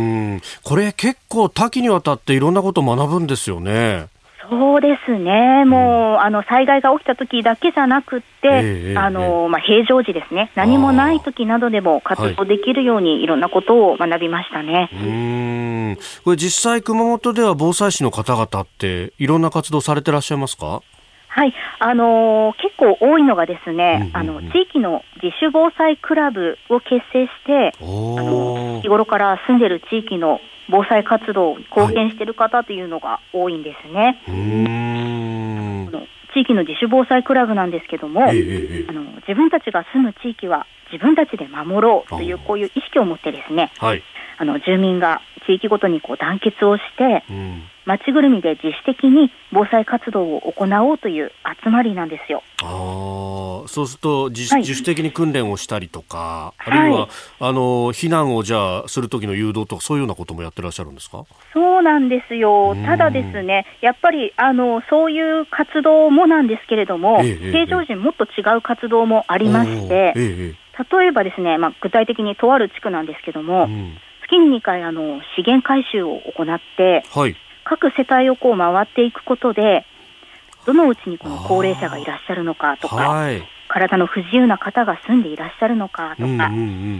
これ結構多岐にわたっていろんなことを学ぶんですよね。 そうですね、もう、うん、あの災害が起きた時だけじゃなくって、えーあのまあ、平常時ですね、何もない時などでも活動できるようにいろんなことを学びましたね。 はい、うーん、これ実際熊本では防災士の方々っていろんな活動されてらっしゃいますか？ はい、あのー、結構多いのがですね、うんうんうん、あの地域の自主防災クラブを結成してあの日頃から住んでる地域の防災活動に貢献している方というのが多いんですね。はい、うーん、この地域の自主防災クラブなんですけども、えー、あの自分たちが住む地域は自分たちで守ろうというこういう意識を持ってですね、はい、あの住民が地域ごとにこう団結をして、うん、町ぐるみで自主的に防災活動を行おうという集まりなんですよ。 あ、そうすると 自,、はい、自主的に訓練をしたりとか、あるいは、はい、あの避難をじゃあする時の誘導とかそういうようなこともやってらっしゃるんですか？ そうなんですよ。ただですね、やっぱりあのそういう活動もなんですけれども、ええ、平常時もっと違う活動もありまして、ええ、例えばですね、まあ、具体的にとある地区なんですけども、うん、月ににかいあの資源回収を行って、はい、各世帯をこう回っていくことでどのうちにこの高齢者がいらっしゃるのかとか、はい、体の不自由な方が住んでいらっしゃるのかとか、うんうんうん、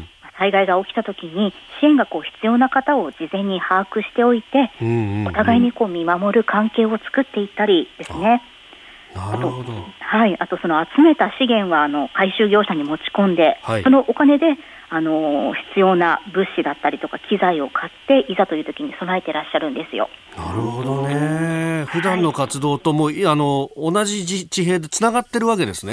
災害が起きた時に支援がこう必要な方を事前に把握しておいて、うんうんうん、お互いにこう見守る関係を作っていったりですね。 なるほど。 はい、あとその集めた資源はあの回収業者に持ち込んで、はい、そのお金であの必要な物資だったりとか機材を買っていざという時に備えてらっしゃるんですよ。 なるほどね。普段の活動とも、はい、あの同じ地平でつながってるわけですね。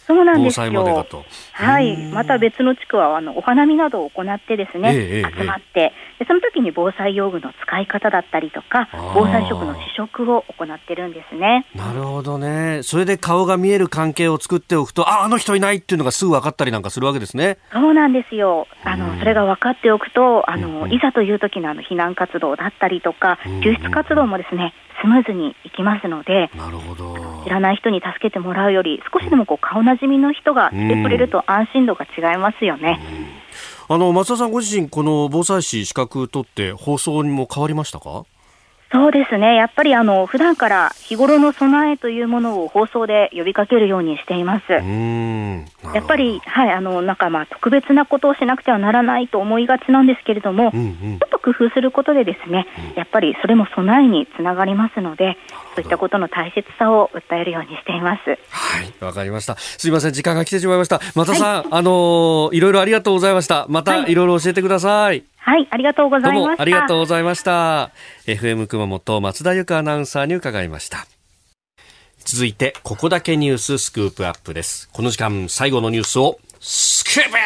そうなんですよ。 防災までかと。 はい。また別の地区はあのお花見などを行ってですね、 ええ、 集まって、でその時に防災用具の使い方だったりとか、防災食の試食を行ってるんですね。 なるほどね。それで顔が見える関係を作っておくと、あ、あの人いないっていうのがすぐ分かったりなんかするわけですね。 そうなんですよ。あのそれが分かっておくと、あの、うん、いざという時のあの避難活動だったりとか、救出活動もですね、スムーズにいきますので、 なるほど。 知らない人に助けてもらうより、少しでもこう顔なじみの人が来てくれると安心度が違いますよね。 あの松田さんご自身、この防災士資格取って放送にも変わりましたか？ そうですね。やっぱりあの普段から日頃の備えというものを放送で呼びかけるようにしています。うーん、やっぱり、はい、あのなんかまあ特別なことをしなくてはならないと思いがちなんですけれども、うんうん、ちょっと工夫することでですね、うん、やっぱりそれも備えにつながりますので、そういったことの大切さを訴えるようにしています。 はい、わかりました。すいません、時間が来てしまいました。松田さん、はい、あのー、いろいろありがとうございました。またいろいろ教えてください。はい、 はい、ありがとうございました。 どうもありがとうございました。 エフエム 熊本松田由香アナウンサーに伺いました。続いてここだけニューススクープアップです。この時間最後のニュースをスクープアップ。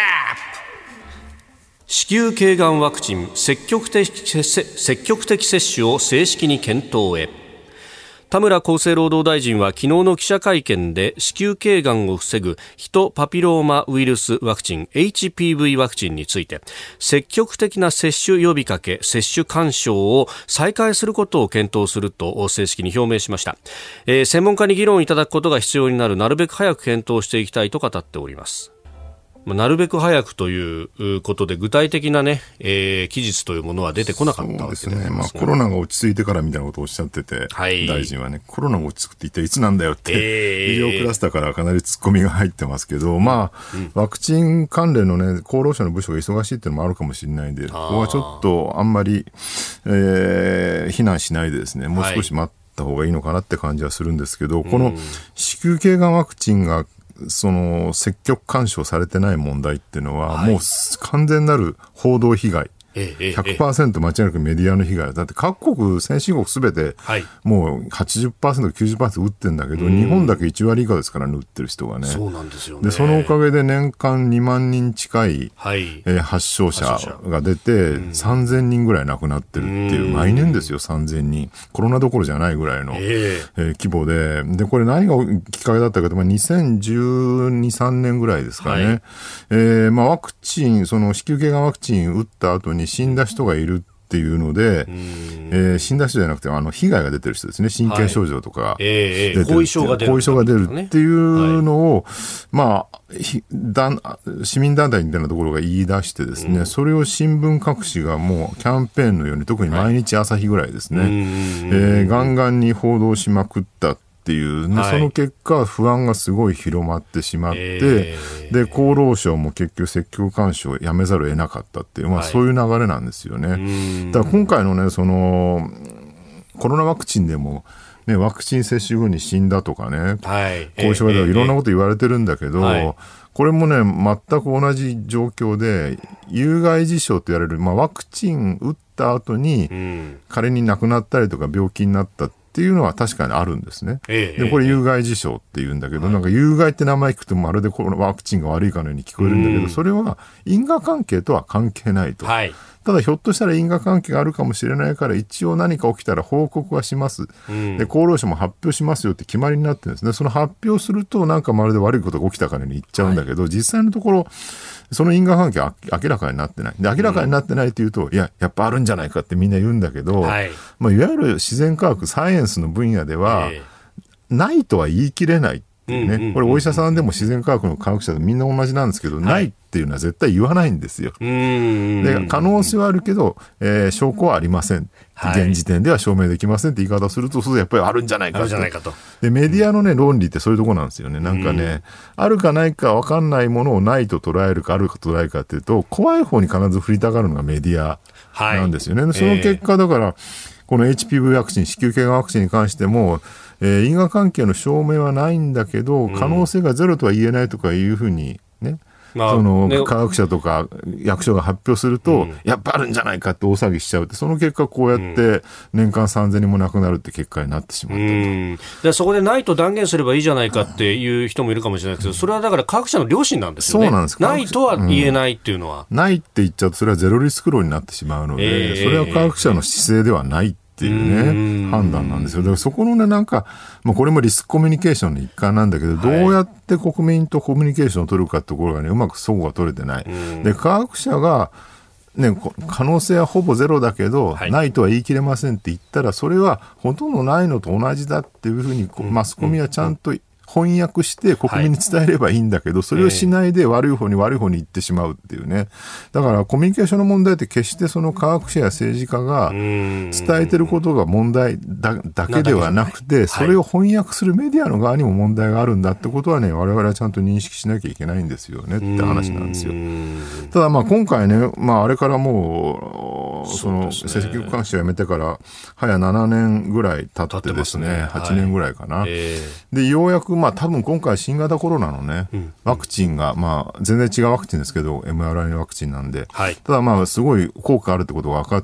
子宮頸がんワクチン積極的、積極的接種を正式に検討へ。田村厚生労働大臣は昨日の記者会見で子宮頸がんを防ぐヒトパピローマウイルスワクチン エイチピーブイ ワクチンについて積極的な接種呼びかけ接種勧奨を再開することを検討すると正式に表明しました。えー、専門家に議論いただくことが必要になる。なるべく早く検討していきたいと語っております。なるべく早くということで具体的な、ねえー、期日というものは出てこなかったわけですね。 そうですね、まあ、コロナが落ち着いてからみたいなことをおっしゃってて、はい、大臣はね、コロナが落ち着くって一体いつなんだよって、えー、医療クラスターからかなり突っ込みが入ってますけど、まあ、うん、ワクチン関連の、ね、厚労省の部署が忙しいっていうのもあるかもしれないんで、ここはちょっとあんまり、えー、非難しないでですね、もう少し待った方がいいのかなって感じはするんですけど、はい、この子宮頸がんワクチンがその積極勧奨されてない問題っていうのは、はい、もう完全なる報道被害、ひゃくパーセント 間違いなくメディアの被害だって、各国先進国すべてもう はちじゅっパーセント、きゅうじゅっパーセント 打ってるんだけど、日本だけいちわり以下ですからね、打ってる人がね。 そうなんですよね。 でそのおかげで年間にまんにん近い、はいえー、発症者が出てさんぜんにんぐらい亡くなってるっていう、毎年ですよ、さんぜんにん。コロナどころじゃないぐらいの、えーえー、規模で、でこれ何がきっかけだったかと、まあ、にせんじゅうに、さんねんぐらいですかね、はいえーまあ、ワクチンその子宮頸がんワクチン打った後に死んだ人がいるいるっていうので、えー、死んだ人じゃなくてあの被害が出てる人ですね。神経症状とか出てる、はいえー、後遺症が出る後遺症が出るっていうのを、はい、まあ市民団体みたいなところが言い出してですね、うん、それを新聞各紙がもうキャンペーンのように特に毎日朝日ぐらいですね、はいえー、ガンガンに報道しまくったっていう、ねはい、その結果不安がすごい広まってしまって、えー、で厚労省も結局積極勧奨をやめざるを得なかったっていう、まあ、はい、そういう流れなんですよね。だから今回のねそのコロナワクチンでもね、ワクチン接種後に死んだとかね、はい、後遺症が出たとかいろんなこと言われてるんだけど、えーえー、これもね全く同じ状況で有害事象と言われる、まあ、ワクチン打った後に仮に亡くなったりとか病気になったっていうのは確かにあるんですね。ええ、でこれ有害事象って言うんだけど、はい、なんか有害って名前聞くとまるでこのワクチンが悪いかのように聞こえるんだけど、それは因果関係とは関係ないと。はい、ただひょっとしたら因果関係があるかもしれないから一応何か起きたら報告はします。うん、で厚労省も発表しますよって決まりになってるんですね。その発表するとなんかまるで悪いことが起きたかのように言っちゃうんだけど、はい、実際のところその因果関係は明らかになってない。で明らかになってないというと、うん、いややっぱあるんじゃないかってみんな言うんだけど、はいまあ、いわゆる自然科学サイエンスの分野では、えー、ないとは言い切れないっていうね、うんうんうん、これお医者さんでも自然科学の科学者でみんな同じなんですけど、はい、ないっていうのは絶対言わないんですよ。うんで可能性はあるけど、えー、証拠はありません、はい、現時点では証明できませんって言い方をすると、それやっぱりあるんじゃないか と, じゃないかとでメディアの、ね、論理ってそういうところなんですよね。なんかね、あるかないか分かんないものをないと捉えるかあるか捉えるかっていうと、怖い方に必ず振りたがるのがメディアなんですよね。はい、その結果だから、えー、この エイチピーブイ ワクチン子宮頸がんワクチンに関しても、えー、因果関係の証明はないんだけど可能性がゼロとは言えないとかいうふうにね、 まあ、 その、 ね、 科学者とか役所が発表すると、うん、やっぱあるんじゃないかって大騒ぎしちゃうって、その結果こうやって年間さんぜんにんも亡くなるって結果になってしまったと、うん、 でそこでないと断言すればいいじゃないかっていう人もいるかもしれないですけど、それはだから科学者の良心なんですよね。 そうなんです。 ないとは言えないっていうのは、 うん、ないって言っちゃうとそれはゼロリスク論になってしまうので、えー、それは科学者の姿勢ではないっていうね、判断なんですよ。だからそこのね、なんか、もうこれもリスクコミュニケーションの一環なんだけど、どうやって国民とコミュニケーションを取るかってところがね、うまく齟齬が取れてない。で、科学者が、ね、可能性はほぼゼロだけど、はい、ないとは言い切れませんって言ったら、それはほとんどないのと同じだっていうふうに、マスコミはちゃんと翻訳して国民に伝えればいいんだけど、はい、それをしないで悪い方に悪い方に行ってしまうっていうね。だからコミュニケーションの問題って決してその科学者や政治家が伝えてることが問題 だ, だけではなくて、それを翻訳するメディアの側にも問題があるんだってことはね、我々はちゃんと認識しなきゃいけないんですよねって話なんですよ。ただまあ今回ね、まああれからもうその積極監視をやめてから早ななねんぐらい経ってですね、はちねんぐらいかな。でようやくまあ多分今回新型コロナのね、うん、ワクチンが、まあ全然違うワクチンですけど、エムアールアイ のワクチンなんで、はい、ただまあすごい効果あるってことが分かって、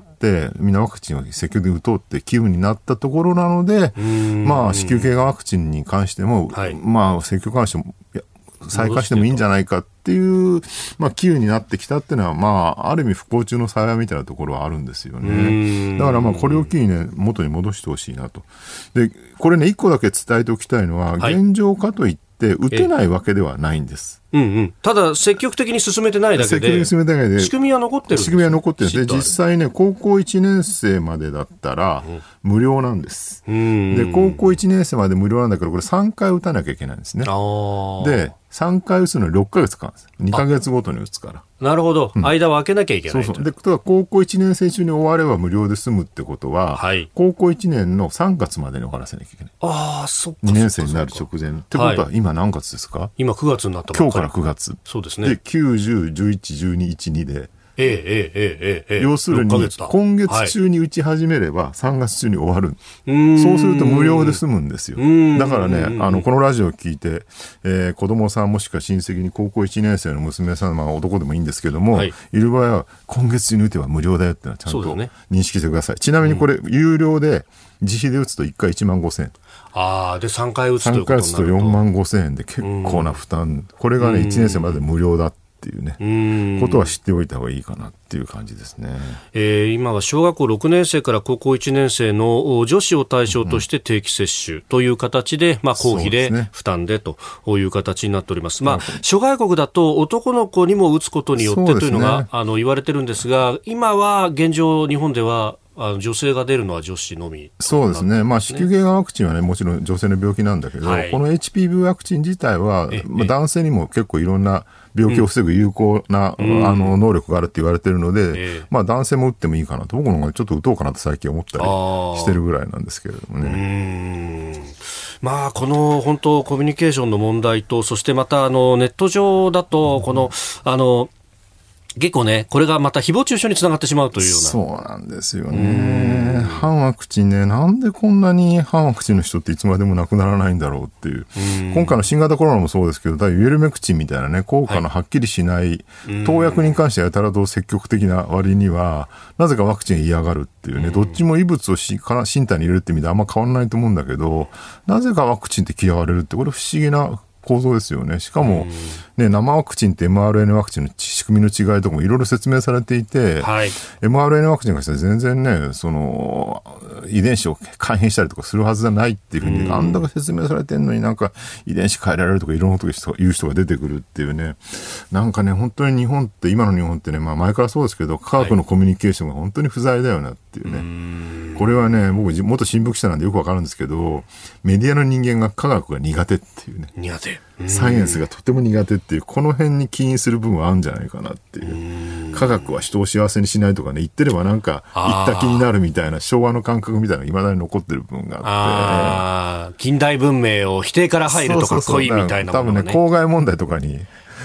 みんなワクチンを積極的に打とうって機運になったところなので、まあ子宮頸がんワクチンに関しても、はい、まあ積極監視も再開してもいいんじゃないかっていう、まあ、機運になってきたっていうのは、まあ、ある意味不幸中の幸いみたいなところはあるんですよね。だからまあ、これを機にね、元に戻してほしいなと。で、これね、一個だけ伝えておきたいのは、はい、現状かといって、打てないわけではないんです。 うんうん、ただ積極的に進めてないだけで、積極的に進めてないだけで仕組みは残ってるんです。 仕組みは残ってるんです。で、実際ね、高校いちねん生までだったら無料なんです。うん、で、高校いちねん生まで無料なんだけど、これさんかい打たなきゃいけないんですね。あで、さんかい打つのにろっかげつかかるんです。にかげつごとに打つから。 なるほど、うん、間を空けなきゃいけない。 そうそう。で、高校いちねん生中に終われば無料で済むってことは、はい、高校いちねんのさんがつまでに終わらせなきゃいけない。ああ、そっか。にねん生になる直前。ってことは、今何月ですか？はい、 今くがつになったばっかり。 今日からくがつ。 そうですね。 で、きゅう、じゅう、じゅういち、じゅうに、いち、にで。 ええええええええ。 要するに、今月中に打ち始めればさんがつ中に終わる。そうすると無料で済むんですよ。だからね、あの、このラジオを聞いて、えー、子供さんもしくは親戚に高校いちねん生の娘さん、まあ男でもいいんですけども、はい、いる場合は今月中に打てば無料だよってのはちゃんと認識してください。ちなみにこれ、有料で自費で打つといっかいいちまんごせんえん。 ああ、でさんかい打つということになると。さんかい打つとよんまんごせんえんで結構な負担。これがね、いちねん生まで無料だっていうね、うんことは知っておいた方がいいかなっていう感じですね。 えー、今は小学校ろくねん生から高校いちねん生の女子を対象として定期接種という形で、うん、まあ、公費で負担でという形になっております。まあ、諸外国だと男の子にも打つことによってというのが、ね、あの言われてるんですが、今は現状日本ではあの女性が出るのは女子のみ、ね、 そうですね、まあ、子宮頸がんワクチンは、ね、もちろん女性の病気なんだけど、はい、この エイチピーブイ ワクチン自体は、まあ、男性にも結構いろんな病気を防ぐ有効な、うん、あの能力があるって言われているので、えまあ、男性も打ってもいいかなと、僕の方がちょっと打とうかなと最近思ったりしてるぐらいなんですけれどもね。 うん、まあ、この本当コミュニケーションの問題と、そしてまたあのネット上だとこの、あの結構ね、これがまた誹謗中傷につながってしまうというような。 そうなんですよね。反ワクチンね、なんでこんなに反ワクチンの人っていつまでも亡くならないんだろうっていう。う今回の新型コロナもそうですけど、ウェルメクチンみたいなね、効果のはっきりしない、はい、投薬に関してはやたらと積極的な割には、なぜかワクチン嫌がるっていうね、どっちも異物をしから身体に入れるって意味であんま変わらないと思うんだけど、なぜかワクチンって嫌われるって、これ不思議な構造ですよね。しかも、ね、生ワクチンって エムアールエヌ ワクチンの仕組みの違いとかもいろいろ説明されていて、はい、エムアールエヌ ワクチンが全然ね、その遺伝子を改変したりとかするはずがないっていうふうに、あんだけ説明されてるのになんか遺伝子変えられるとかいろんなことを言う人が出てくるっていうね、なんかね、本当に日本って、今の日本ってね、まあ前からそうですけど、科学のコミュニケーションが本当に不在だよなっていうね。はい、これはね、僕元新聞記者なんでよくわかるんですけど、メディアの人間が科学が苦手っていうね。 苦手。 サイエンスがとても苦手っていう、この辺に起因する部分はあるんじゃないかなっていう。科学は人を幸せにしないとかね、言ってればなんか言った気になるみたいな昭和の感覚みたいなのが未だに残ってる部分があって。 あ近代文明を否定から入るとかっこいいみたいなものがね。 多分ね、公害問題とかに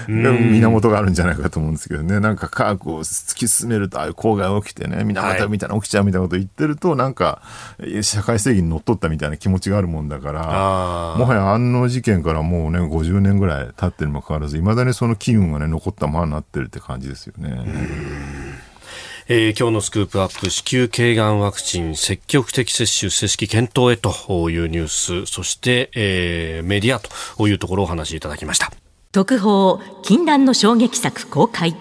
源があるんじゃないかと思うんですけどね。なんか科学を突き進めるとああいう公害が起きてね、源みたいな起きちゃうみたいなことを言ってると、はい、なんか社会正義にのっとったみたいな気持ちがあるもんだから、もはやあの事件からもうねごじゅうねんぐらい経ってるにもかかわらず、いまだにその機運がね残ったままになってるって感じですよね。 えー、今日のスクープアップ、子宮頸がんワクチン積極的接種正式検討へというニュース、そして、えー、メディアというところをお話しいただきました。 特報、禁断の衝撃作公開。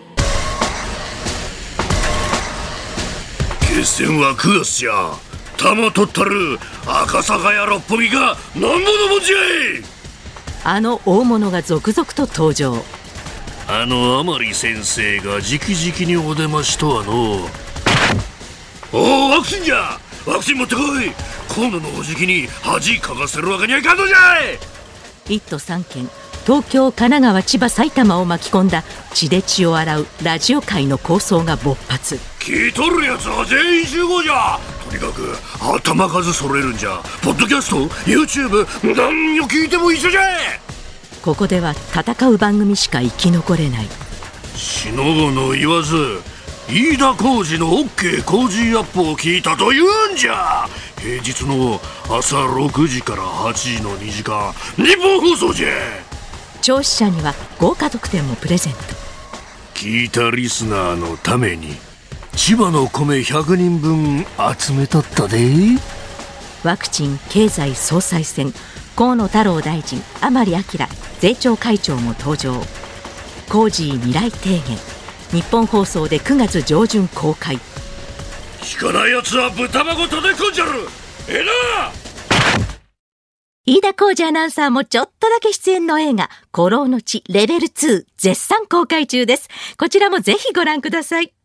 決戦はくがつじゃ。玉取ったる赤坂や六本木が何者もんじゃい。 あの大物が続々と登場。 あの甘利先生が直々にお出ましとはの。おお、ワクチンじゃ。ワクチン持ってこい。今度のおじきに恥かかせるわけにはいかんのじゃい。 いっ都さんけん、東京、神奈川、千葉、埼玉を巻き込んだ血で血を洗うラジオ界の抗争が勃発。 聞いとるやつは全員集合じゃ。とにかく頭数揃えるんじゃ。ポッドキャスト、 YouTube 何を聞いても一緒じゃ。 ここでは戦う番組しか生き残れない。 しのぶの言わず飯田浩司の OK 工事アップを聞いたと言うんじゃ。平日の朝ろくじからはちじのにじかん日本放送じゃ。 聴取者には豪華特典もプレゼント。 聞いたリスナーのために千葉の米ひゃくにんぶん集めとったで。 ワクチン経済総裁選、河野太郎大臣、甘利明税調会長も登場。コージー未来提言、日本放送でくがつ上旬公開。 聞かないやつは豚箱叩き込んじゃる。ええな。 飯田浩司アナウンサーもちょっとだけ出演の映画、孤狼の血レベルツー絶賛公開中です。こちらもぜひご覧ください。